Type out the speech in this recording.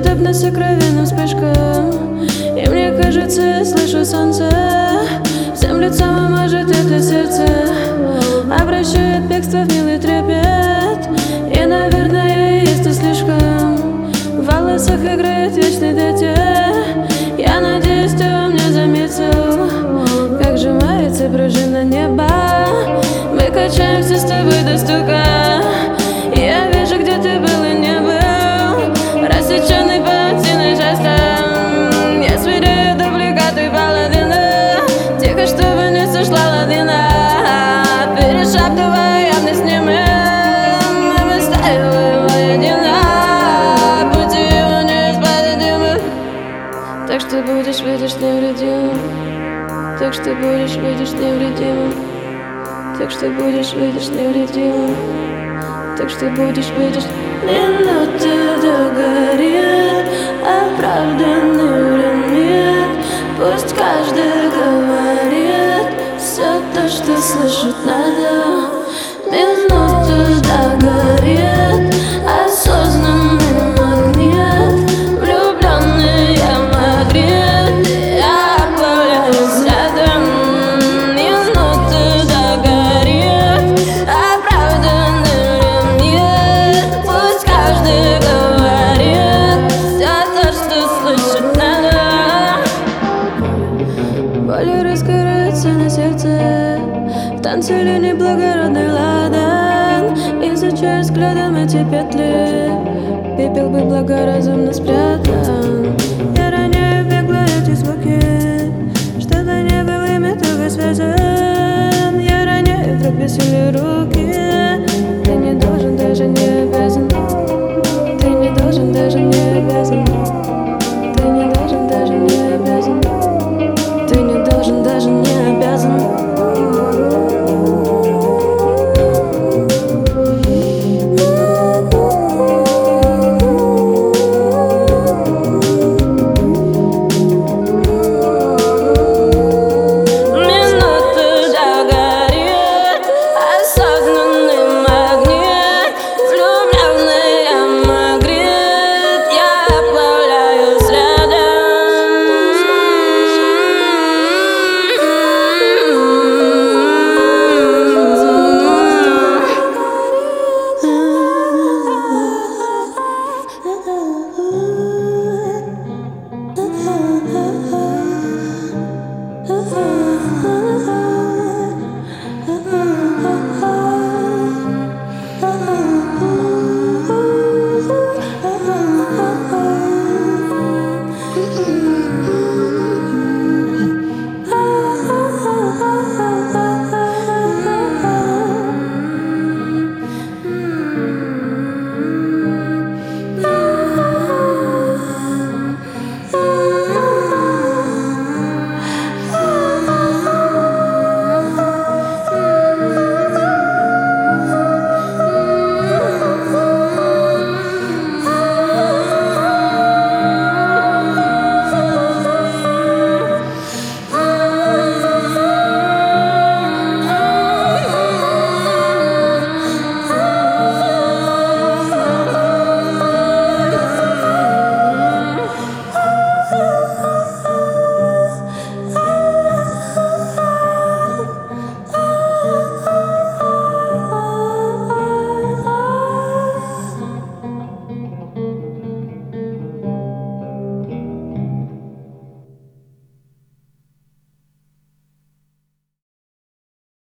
подобно сокровенным вспышкам. И мне кажется, я слышу солнце. Всем лицом, а может это сердце обращает бегство в милый трепет. И, наверное, есть и слишком. В волосах играет вечный детей. Я надеюсь, ты во мне заметил, как сжимается пружина неба. Мы качаемся с тобой до стука. Я вижу, где ты был и не был, рассеченный паутиной жестом. Я свиряю дубликаты паладина, тихо, чтобы не сошла лавина. Перешептывая явность немым, мы стаиваем воедино. Пути его неисповедимы. Так что будешь, видишь, невредимым. Так что будешь, видишь, невредимым. Так что будешь, видишь, невредимым. Так что будешь, видишь. Минуты догорят, оправданный время. Пусть каждый говорит все то, что слышать надо. Минуты догорят, осознанный магнит. Влюбленный я магнит, я появляюсь рядом. Минуты догорят, оправданный время. Пусть каждый говорит все то, что слышать надо. Боль раскрывается на сердце, в танце линий благородный ладан. Изучаю взглядом эти петли, пепел бы благоразумно спрятан. Я роняю бегло эти звуки, чтобы не было ими туго связан. Я роняю вдруг бессилие рук.